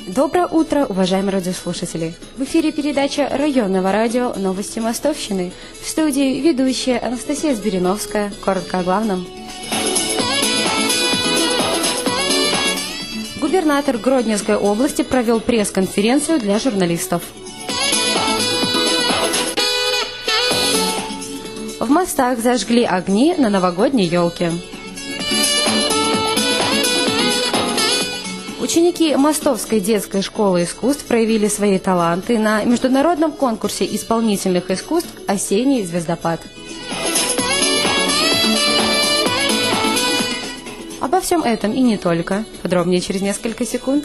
Доброе утро, уважаемые радиослушатели! В эфире передача районного радио «Новости Мостовщины». В студии ведущая Анастасия Збириновская. Коротко о главном. Губернатор Гродненской области провел пресс-конференцию для журналистов. В мостах зажгли огни на новогодней елке. Ученики Мостовской детской школы искусств проявили свои таланты на международном конкурсе исполнительных искусств «Осенний звездопад». Обо всем этом и не только. Подробнее через несколько секунд.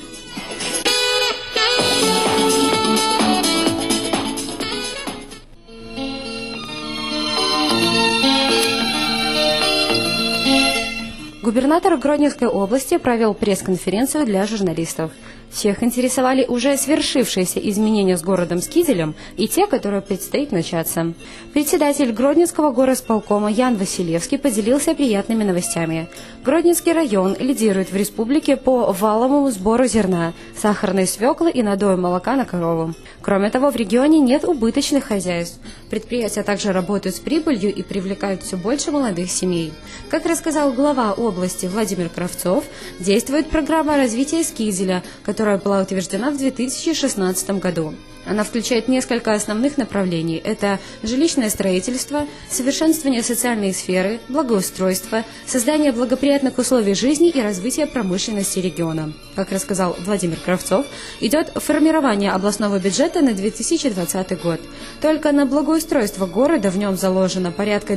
Губернатор Гродненской области провел пресс-конференцию для журналистов. Всех интересовали уже свершившиеся изменения с городом Скиделем и те, которые предстоит начаться. Председатель Гродненского горосполкома Ян Василевский поделился приятными новостями. Гродненский район лидирует в республике по валовому сбору зерна, сахарной свеклы и надою молока на корову. Кроме того, в регионе нет убыточных хозяйств. Предприятия также работают с прибылью и привлекают все больше молодых семей. Как рассказал глава области Владимир Кравцов, действует программа развития Скиделя, которая была утверждена в 2016 году. Она включает несколько основных направлений. Это жилищное строительство, совершенствование социальной сферы, благоустройство, создание благоприятных условий жизни и развитие промышленности региона. Как рассказал Владимир Кравцов, идет формирование областного бюджета на 2020 год. Только на благоустройство города в нем заложено порядка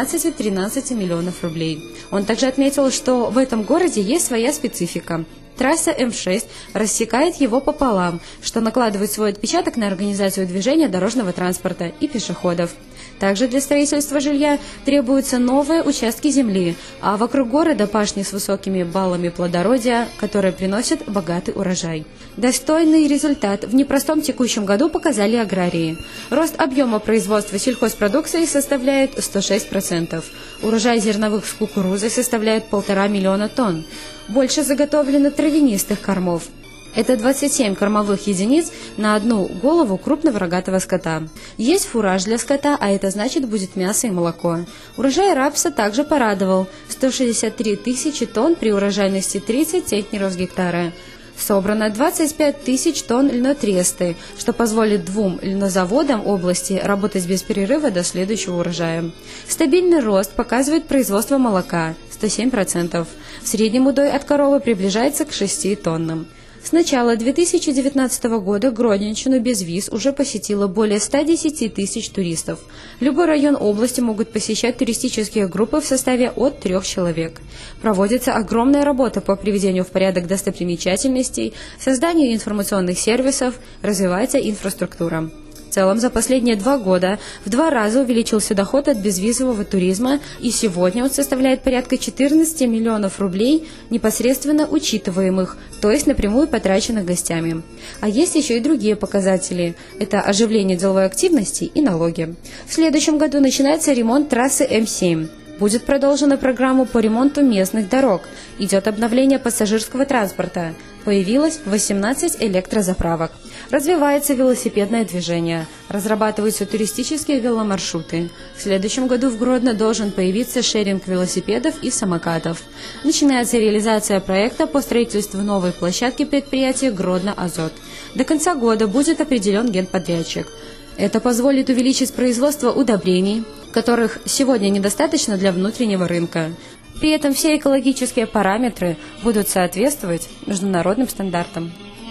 12-13 миллионов рублей. Он также отметил, что в этом городе есть своя специфика. Трасса М6 рассекает его пополам, что накладывает свой отпечаток на организацию движения дорожного транспорта и пешеходов. Также для строительства жилья требуются новые участки земли, а вокруг города пашни с высокими баллами плодородия, которые приносят богатый урожай. Достойный результат в непростом текущем году показали аграрии. Рост объема производства сельхозпродукции составляет 106%. Урожай зерновых с кукурузой составляет 1,5 миллиона тонн. Больше заготовлено травянистых кормов. Это 27 кормовых единиц на одну голову крупного рогатого скота. Есть фураж для скота, а это значит будет мясо и молоко. Урожай рапса также порадовал – 163 тысячи тонн при урожайности 30 центнеров с гектара. Собрано 25 тысяч тонн льнотресты, что позволит 2 льнозаводам области работать без перерыва до следующего урожая. Стабильный рост показывает производство молока – 107%. В среднем удой от коровы приближается к 6 тоннам. С начала 2019 года Гродненщину без виз уже посетило более 110 тысяч туристов. Любой район области могут посещать туристические группы в составе от 3 человек. Проводится огромная работа по приведению в порядок достопримечательностей, созданию информационных сервисов, развивается инфраструктура. В целом, за последние 2 года в 2 раза увеличился доход от безвизового туризма, и сегодня он составляет порядка 14 миллионов рублей, непосредственно учитываемых, то есть напрямую потраченных гостями. А есть еще и другие показатели. Это оживление деловой активности и налоги. В следующем году начинается ремонт трассы М7. Будет продолжена программа по ремонту местных дорог. Идет обновление пассажирского транспорта. Появилось 18 электрозаправок. Развивается велосипедное движение. Разрабатываются туристические веломаршруты. В следующем году в Гродно должен появиться шеринг велосипедов и самокатов. Начинается реализация проекта по строительству новой площадки предприятия «Гродно-Азот». До конца года будет определен генподрядчик. Это позволит увеличить производство удобрений, которых сегодня недостаточно для внутреннего рынка. При этом все экологические параметры будут соответствовать международным стандартам.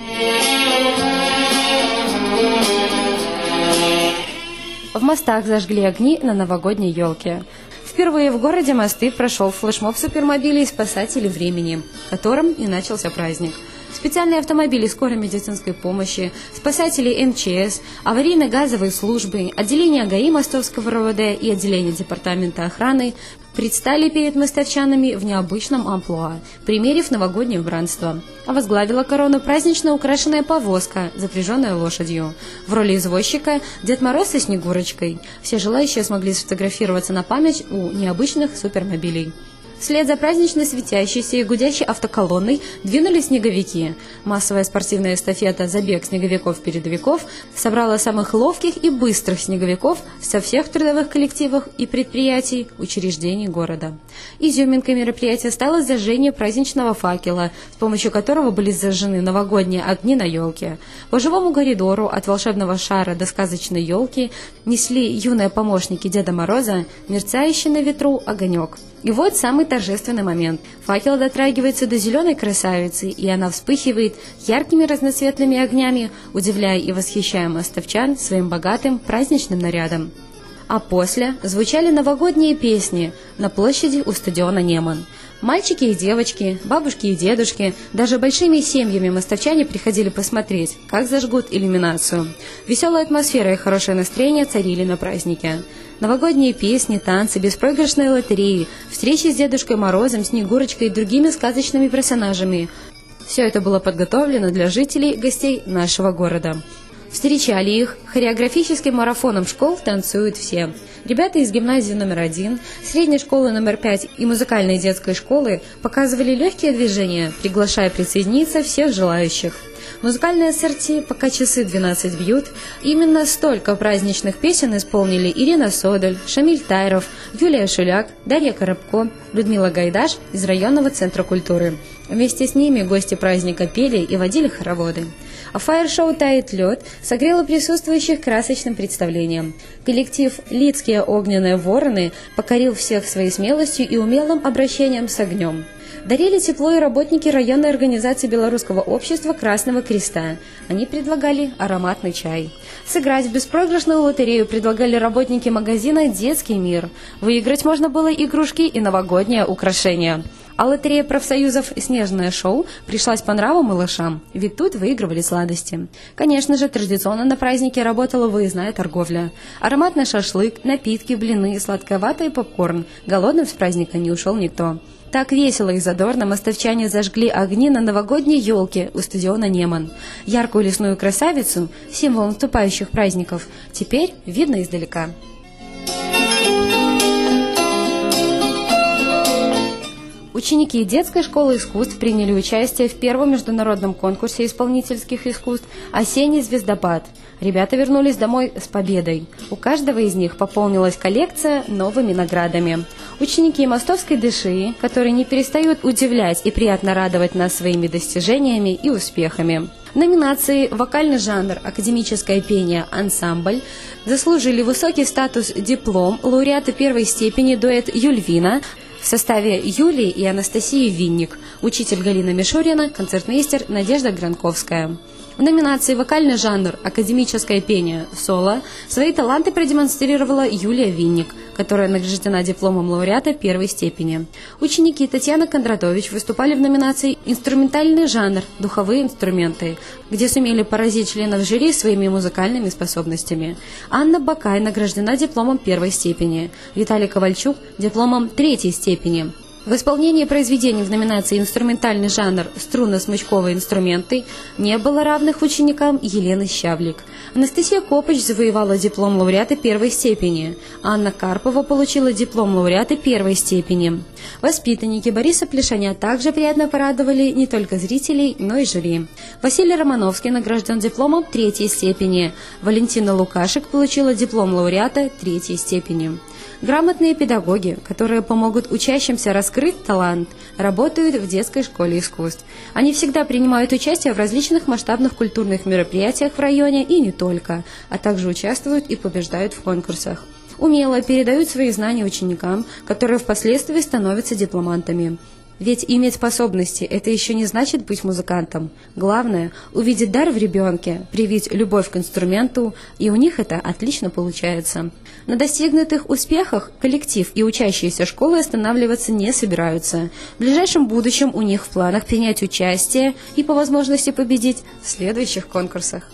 В мостах зажгли огни на новогодней елке. Впервые в городе Мосты прошел флешмоб супермобилей «Спасатели времени», которым и начался праздник. Специальные автомобили скорой медицинской помощи, спасатели МЧС, аварийно-газовые службы, отделение ГАИ Мостовского РОВД и отделение Департамента охраны предстали перед мостовчанами в необычном амплуа, примерив новогоднее убранство. А возглавила корону празднично украшенная повозка, запряженная лошадью. В роли извозчика Дед Мороз со Снегурочкой. Все желающие смогли сфотографироваться на память у необычных супермобилей. Вслед за празднично светящейся и гудящей автоколонной двинулись снеговики. Массовая спортивная эстафета «Забег снеговиков-передовиков» собрала самых ловких и быстрых снеговиков со всех трудовых коллективов и предприятий, учреждений города. Изюминкой мероприятия стало зажжение праздничного факела, с помощью которого были зажжены новогодние огни на елке. По живому коридору от волшебного шара до сказочной елки несли юные помощники Деда Мороза мерцающий на ветру огонек. И вот самый торжественный момент. Факел дотрагивается до зеленой красавицы, и она вспыхивает яркими разноцветными огнями, удивляя и восхищая мостовчан своим богатым праздничным нарядом. А после звучали новогодние песни на площади у стадиона Неман. Мальчики и девочки, бабушки и дедушки, даже большими семьями мостовчане приходили посмотреть, как зажгут иллюминацию. Веселая атмосфера и хорошее настроение царили на празднике. Новогодние песни, танцы, беспроигрышные лотереи, встречи с Дедушкой Морозом, Снегурочкой и другими сказочными персонажами. Все это было подготовлено для жителей и гостей нашего города. Встречали их хореографическим марафоном школ «Танцуют все». Ребята из гимназии номер 1, средней школы номер 5 и музыкальной детской школы показывали легкие движения, приглашая присоединиться всех желающих. Музыкальные ассорти «Пока часы 12 бьют». Именно столько праздничных песен исполнили Ирина Содоль, Шамиль Тайров, Юлия Шуляк, Дарья Коробко, Людмила Гайдаш из районного центра культуры. Вместе с ними гости праздника пели и водили хороводы. А фаер-шоу «Тает лед» согрело присутствующих красочным представлением. Коллектив «Лидские огненные вороны» покорил всех своей смелостью и умелым обращением с огнем. Дарили тепло и работники районной организации Белорусского общества Красного Креста. Они предлагали ароматный чай. Сыграть в беспроигрышную лотерею предлагали работники магазина «Детский мир». Выиграть можно было игрушки и новогодние украшения. А лотерея профсоюзов «Снежное шоу» пришлась по нраву малышам, ведь тут выигрывали сладости. Конечно же, традиционно на празднике работала выездная торговля. Ароматный шашлык, напитки, блины, сладкая вата и попкорн. Голодным с праздника не ушел никто. Так весело и задорно мостовчане зажгли огни на новогодней елке у стадиона Неман. Яркую лесную красавицу, символ наступающих праздников, теперь видно издалека. Ученики детской школы искусств приняли участие в первом международном конкурсе исполнительских искусств «Осенний звездопад». Ребята вернулись домой с победой. У каждого из них пополнилась коллекция новыми наградами. Ученики Мостовской ДШИ, которые не перестают удивлять и приятно радовать нас своими достижениями и успехами. В номинации «Вокальный жанр. Академическое пение. Ансамбль» заслужили высокий статус диплом лауреата первой степени дуэт «Юльвина» в составе Юлии и Анастасии Винник, учитель Галина Мишурина, концертмейстер Надежда Гранковская. В номинации «Вокальный жанр. Академическое пение. Соло» свои таланты продемонстрировала Юлия Винник, которая награждена дипломом лауреата первой степени. Ученики Татьяна Кондратович выступали в номинации «Инструментальный жанр. Духовые инструменты», где сумели поразить членов жюри своими музыкальными способностями. Анна Бакай награждена дипломом первой степени. Виталий Ковальчук – дипломом третьей степени. В исполнении произведений в номинации «Инструментальный жанр. Струнно-смычковые инструменты» не было равных ученикам Елены Щавлик. Анастасия Копыч завоевала диплом лауреата первой степени. Анна Карпова получила диплом лауреата первой степени. Воспитанники Бориса Плешаня также приятно порадовали не только зрителей, но и жюри. Василий Романовский награжден дипломом третьей степени. Валентина Лукашек получила диплом лауреата третьей степени. Грамотные педагоги, которые помогут учащимся раскрыть талант, работают в детской школе искусств. Они всегда принимают участие в различных масштабных культурных мероприятиях в районе и не только, а также участвуют и побеждают в конкурсах. Умело передают свои знания ученикам, которые впоследствии становятся дипломантами. Ведь иметь способности – это еще не значит быть музыкантом. Главное – увидеть дар в ребенке, привить любовь к инструменту, и у них это отлично получается. На достигнутых успехах коллектив и учащиеся школы останавливаться не собираются. В ближайшем будущем у них в планах принять участие и по возможности победить в следующих конкурсах.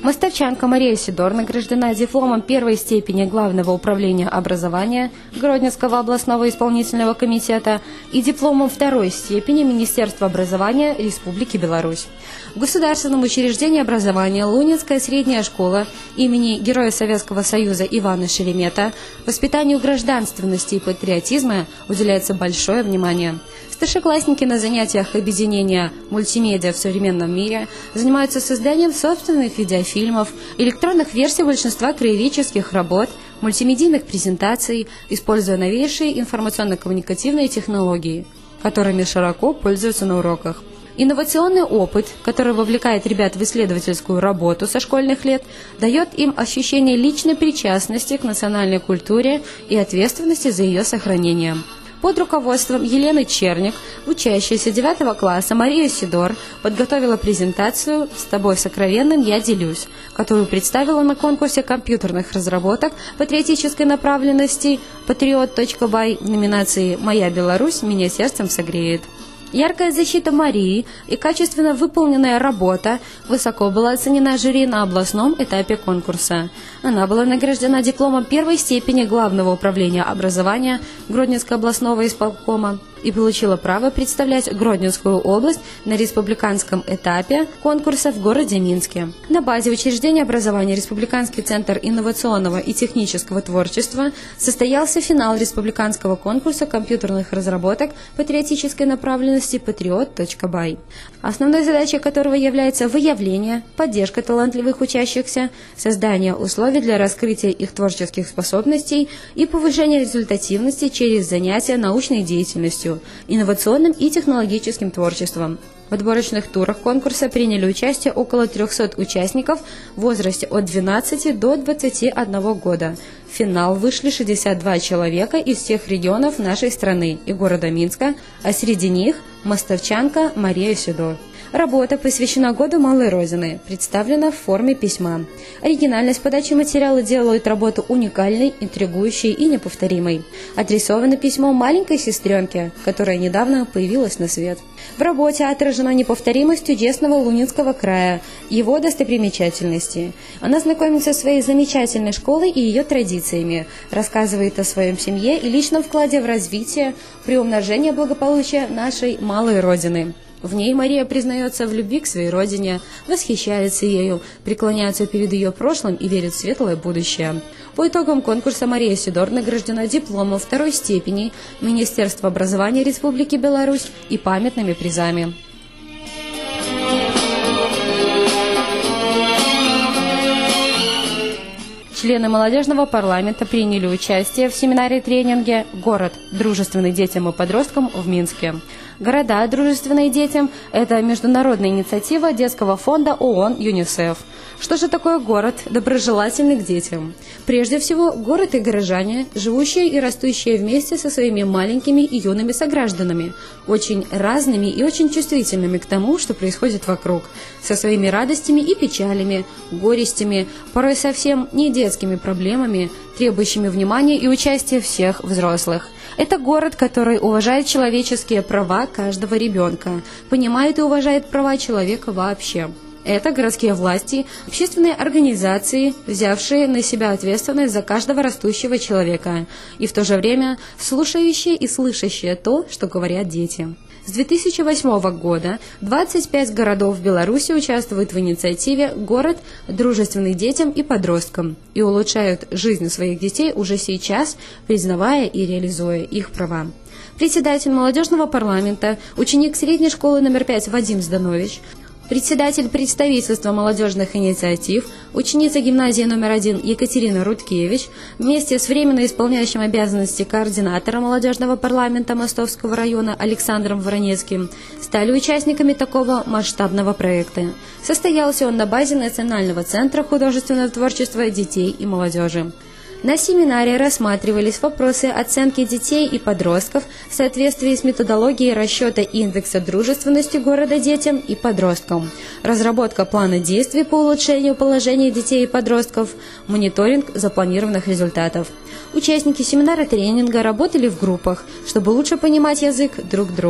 Мостовчанка Мария Сидор награждена дипломом первой степени Главного управления образования Гродненского областного исполнительного комитета и дипломом второй степени Министерства образования Республики Беларусь. В государственном учреждении образования Лунинская средняя школа имени Героя Советского Союза Ивана Шеремета воспитанию гражданственности и патриотизма уделяется большое внимание. Старшеклассники на занятиях объединения «Мультимедиа в современном мире» занимаются созданием собственных видеофильмов, электронных версий большинства краеведческих работ, мультимедийных презентаций, используя новейшие информационно-коммуникативные технологии, которыми широко пользуются на уроках. Инновационный опыт, который вовлекает ребят в исследовательскую работу со школьных лет, дает им ощущение личной причастности к национальной культуре и ответственности за ее сохранение. Под руководством Елены Черник, учащаяся 9 класса Мария Сидор подготовила презентацию «С тобой сокровенным я делюсь», которую представила на конкурсе компьютерных разработок патриотической направленности «Patriot.by» в номинации «Моя Беларусь меня сердцем согреет». Яркая защита Марии и качественно выполненная работа высоко была оценена жюри на областном этапе конкурса. Она была награждена дипломом первой степени Главного управления образования Гродненского областного исполкома и получила право представлять Гродненскую область на республиканском этапе конкурса в городе Минске. На базе учреждения образования Республиканский центр инновационного и технического творчества состоялся финал республиканского конкурса компьютерных разработок патриотической направленности Patriot.by, основной задачей которого является выявление, поддержка талантливых учащихся, создание условий для раскрытия их творческих способностей и повышения результативности через занятия научной деятельностью, инновационным и технологическим творчеством. В отборочных турах конкурса приняли участие около 300 участников в возрасте от 12 до 21 года. В финал вышли 62 человека из всех регионов нашей страны и города Минска, а среди них мостовчанка Мария Сидор. Работа посвящена Году Малой Родины, представлена в форме письма. Оригинальность подачи материала делает работу уникальной, интригующей и неповторимой. Адресовано письмо маленькой сестренке, которая недавно появилась на свет. В работе отражена неповторимость чудесного Лунинского края, его достопримечательности. Она знакомится со своей замечательной школой и ее традициями, рассказывает о своем семье и личном вкладе в развитие, приумножение благополучия нашей малой Родины. В ней Мария признается в любви к своей родине, восхищается ею, преклоняется перед ее прошлым и верит в светлое будущее. По итогам конкурса Мария Сидор награждена дипломом второй степени Министерства образования Республики Беларусь и памятными призами. Члены молодежного парламента приняли участие в семинаре-тренинге «Город, дружественный детям и подросткам» в Минске. Города, дружественные детям – это международная инициатива детского фонда ООН ЮНИСЕФ. Что же такое город, доброжелательный к детям? Прежде всего, город и горожане, живущие и растущие вместе со своими маленькими и юными согражданами, очень разными и очень чувствительными к тому, что происходит вокруг, со своими радостями и печалями, горестями, порой совсем не детскими проблемами, требующими внимания и участия всех взрослых. Это город, который уважает человеческие права каждого ребенка, понимает и уважает права человека вообще. Это городские власти, общественные организации, взявшие на себя ответственность за каждого растущего человека, и в то же время слушающие и слышащие то, что говорят дети. С 2008 года 25 городов в Беларуси участвуют в инициативе «Город, дружественный детям и подросткам» и улучшают жизнь своих детей уже сейчас, признавая и реализуя их права. Председатель молодежного парламента, ученик средней школы номер 5 Вадим Зданович, председатель представительства молодежных инициатив, ученица гимназии номер 1 Екатерина Рудкевич, вместе с временно исполняющим обязанности координатора молодежного парламента Мостовского района Александром Воронецким, стали участниками такого масштабного проекта. Состоялся он на базе Национального центра художественного творчества детей и молодежи. На семинаре рассматривались вопросы оценки детей и подростков в соответствии с методологией расчета индекса дружественности города детям и подросткам, разработка плана действий по улучшению положения детей и подростков, мониторинг запланированных результатов. Участники семинара-тренинга работали в группах, чтобы лучше понимать язык друг друга.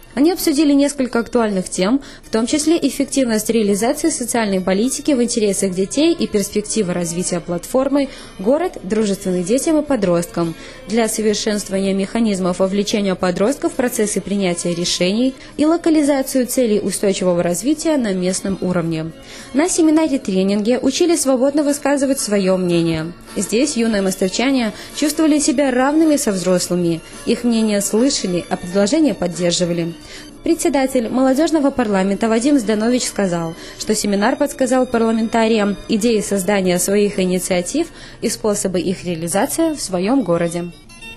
Они обсудили несколько актуальных тем, в том числе эффективность реализации социальной политики в интересах детей и перспективы развития платформы «Город, дружественный детям и подросткам» для совершенствования механизмов вовлечения подростков в процессы принятия решений и локализацию целей устойчивого развития на местном уровне. На семинаре-тренинге учили свободно высказывать свое мнение. Здесь юные мостовчане чувствовали себя равными со взрослыми, их мнение слышали, а предложения поддерживали. Председатель молодежного парламента Вадим Зданович сказал, что семинар подсказал парламентариям идеи создания своих инициатив и способы их реализации в своем городе.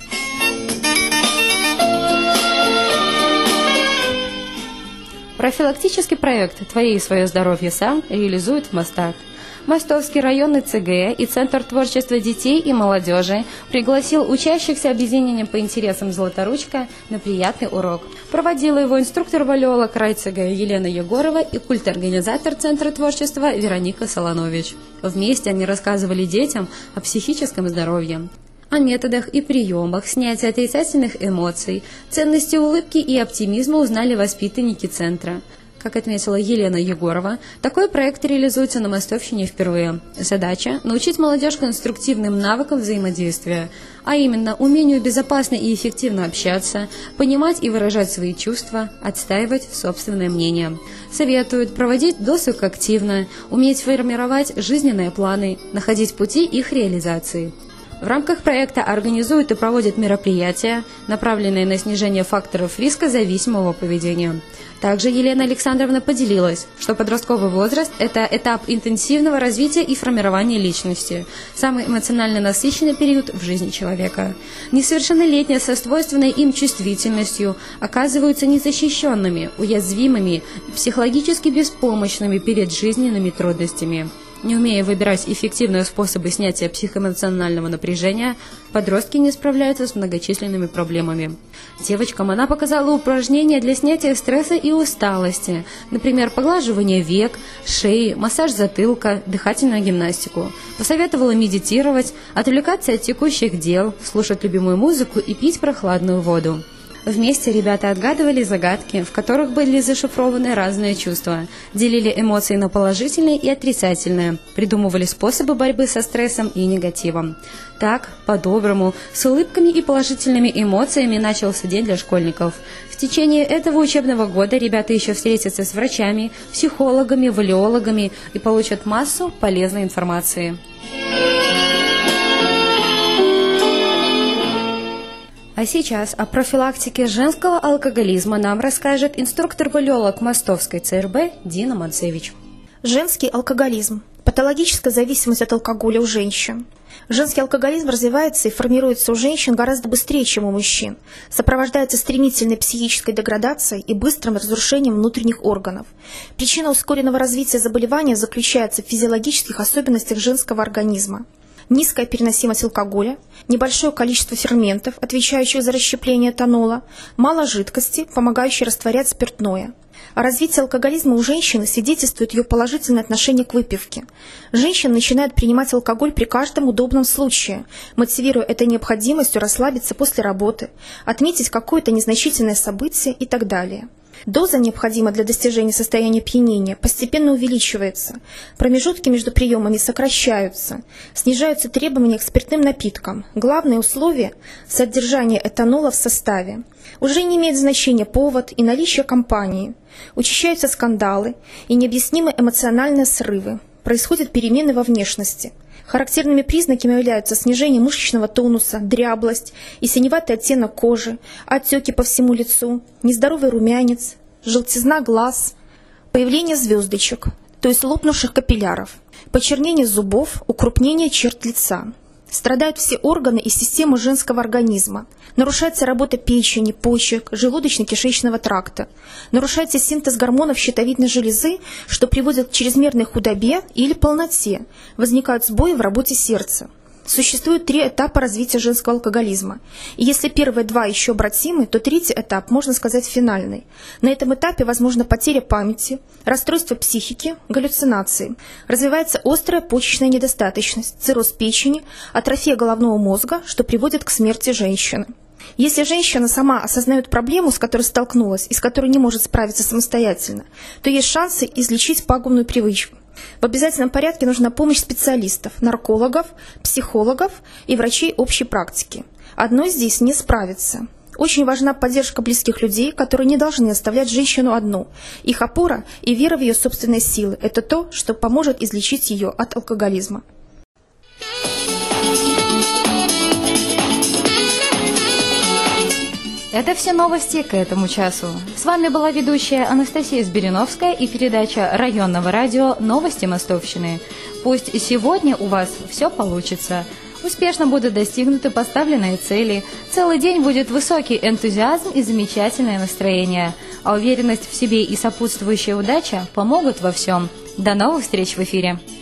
Профилактический проект «Твое и свое здоровье сам» реализует в Мостах. Мостовский районный ЦГ и Центр творчества детей и молодежи пригласил учащихся объединения по интересам «Золоторучка» на приятный урок. Проводила его инструктор-валеолог райЦГ Елена Егорова и культорганизатор Центра творчества Вероника Солонович. Вместе они рассказывали детям о психическом здоровье, о методах и приемах снятия отрицательных эмоций, ценности улыбки и оптимизма узнали воспитанники Центра. Как отметила Елена Егорова, такой проект реализуется на Мостовщине впервые. Задача – научить молодежь конструктивным навыкам взаимодействия, а именно умению безопасно и эффективно общаться, понимать и выражать свои чувства, отстаивать собственное мнение. Советуют проводить досуг активно, уметь формировать жизненные планы, находить пути их реализации. В рамках проекта организуют и проводят мероприятия, направленные на снижение факторов риска зависимого поведения. Также Елена Александровна поделилась, что подростковый возраст – это этап интенсивного развития и формирования личности, самый эмоционально насыщенный период в жизни человека. Несовершеннолетние со свойственной им чувствительностью оказываются незащищенными, уязвимыми, психологически беспомощными перед жизненными трудностями. Не умея выбирать эффективные способы снятия психоэмоционального напряжения, подростки не справляются с многочисленными проблемами. Девочкам она показала упражнения для снятия стресса и усталости, например, поглаживание век, шеи, массаж затылка, дыхательную гимнастику. Посоветовала медитировать, отвлекаться от текущих дел, слушать любимую музыку и пить прохладную воду. Вместе ребята отгадывали загадки, в которых были зашифрованы разные чувства, делили эмоции на положительные и отрицательные, придумывали способы борьбы со стрессом и негативом. Так, по-доброму, с улыбками и положительными эмоциями начался день для школьников. В течение этого учебного года ребята еще встретятся с врачами, психологами, валеологами и получат массу полезной информации. А сейчас о профилактике женского алкоголизма нам расскажет инструктор-валеолог Мостовской ЦРБ Дина Манцевич. Женский алкоголизм – патологическая зависимость от алкоголя у женщин. Женский алкоголизм развивается и формируется у женщин гораздо быстрее, чем у мужчин, сопровождается стремительной психической деградацией и быстрым разрушением внутренних органов. Причина ускоренного развития заболевания заключается в физиологических особенностях женского организма. Низкая переносимость алкоголя, небольшое количество ферментов, отвечающих за расщепление этанола, мало жидкости, помогающей растворять спиртное. О развитии алкоголизма у женщины свидетельствует ее положительное отношение к выпивке. Женщины начинают принимать алкоголь при каждом удобном случае, мотивируя это необходимостью расслабиться после работы, отметить какое-то незначительное событие и так далее. Доза, необходимая для достижения состояния опьянения, постепенно увеличивается, промежутки между приемами сокращаются, снижаются требования к спиртным напиткам. Главное условие – содержание этанола в составе. Уже не имеет значения повод и наличие компании. Учащаются скандалы и необъяснимые эмоциональные срывы. Происходят перемены во внешности. Характерными признаками являются снижение мышечного тонуса, дряблость и синеватый оттенок кожи, отеки по всему лицу, нездоровый румянец, желтизна глаз, появление звездочек, то есть лопнувших капилляров, почернение зубов, укрупнение черт лица. Страдают все органы и системы женского организма. Нарушается работа печени, почек, желудочно-кишечного тракта. Нарушается синтез гормонов щитовидной железы, что приводит к чрезмерной худобе или полноте. Возникают сбои в работе сердца. Существует 3 этапа развития женского алкоголизма. И если первые 2 еще обратимы, то 3-й этап, можно сказать, финальный. На этом этапе возможна потеря памяти, расстройство психики, галлюцинации. Развивается острая почечная недостаточность, цирроз печени, атрофия головного мозга, что приводит к смерти женщины. Если женщина сама осознает проблему, с которой столкнулась и с которой не может справиться самостоятельно, то есть шансы излечить пагубную привычку. В обязательном порядке нужна помощь специалистов, наркологов, психологов и врачей общей практики. Одной здесь не справится. Очень важна поддержка близких людей, которые не должны оставлять женщину одну. Их опора и вера в ее собственные силы – это то, что поможет излечить ее от алкоголизма. Это все новости к этому часу. С вами была ведущая Анастасия Збириновская и передача районного радио «Новости Мостовщины». Пусть сегодня у вас все получится. Успешно будут достигнуты поставленные цели. Целый день будет высокий энтузиазм и замечательное настроение. А уверенность в себе и сопутствующая удача помогут во всем. До новых встреч в эфире.